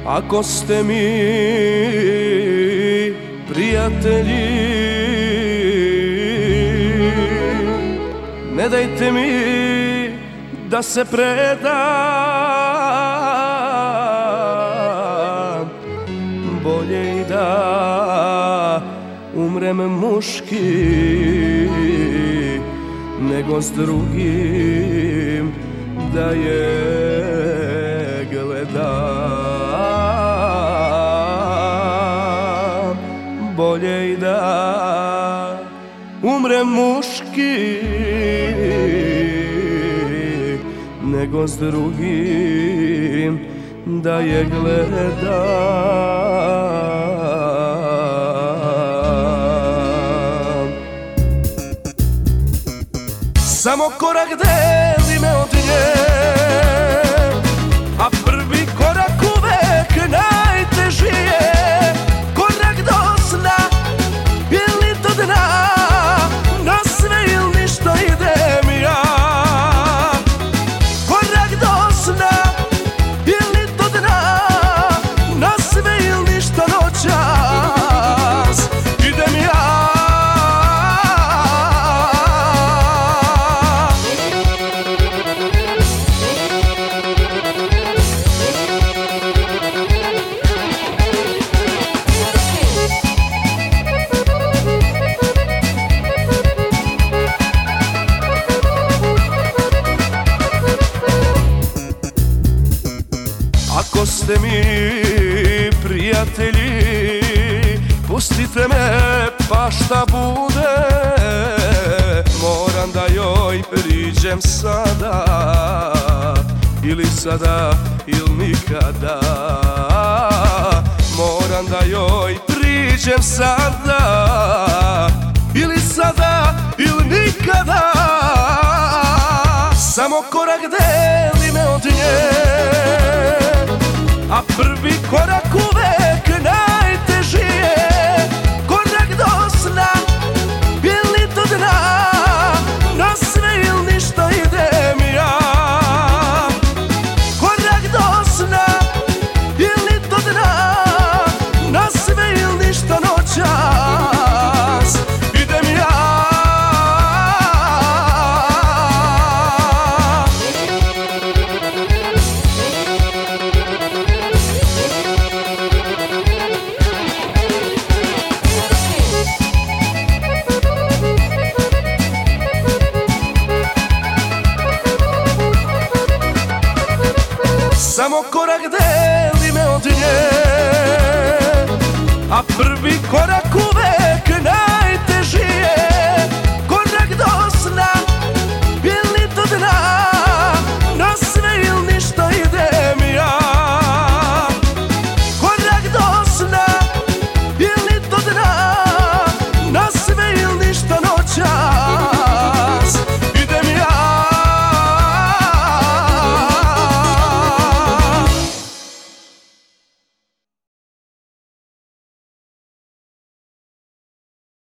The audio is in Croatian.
Ako ste mi prijatelji, ne dajte mi da se predam. Bolje i da umrem muški nego s drugim da je gledam. Bolje i da umrem muški nego s drugim da je gledam. Samo korak deli me od nje, a prvi korak uvek najteži je. Korak do sna ili do dna, na sve ili ništa idem ja. Korak do sna ili do dna, na sve ili ništa noćas idem ja. Ako ste mi prijatelji, pustite me pa šta bude. Moram da joj priđem sada, ili sada ili nikada. Moram da joj priđem sada, ili sada ili nikada. Samo korak deli me od nje, a prvi korak uvek najteži je. Korak do sna ili do dna, na sve ili ništa idem ja. Korak do sna ili do dna, na sve ili ništa noćas idem ja. Samo korak deli me od nje, a prvi korak uvek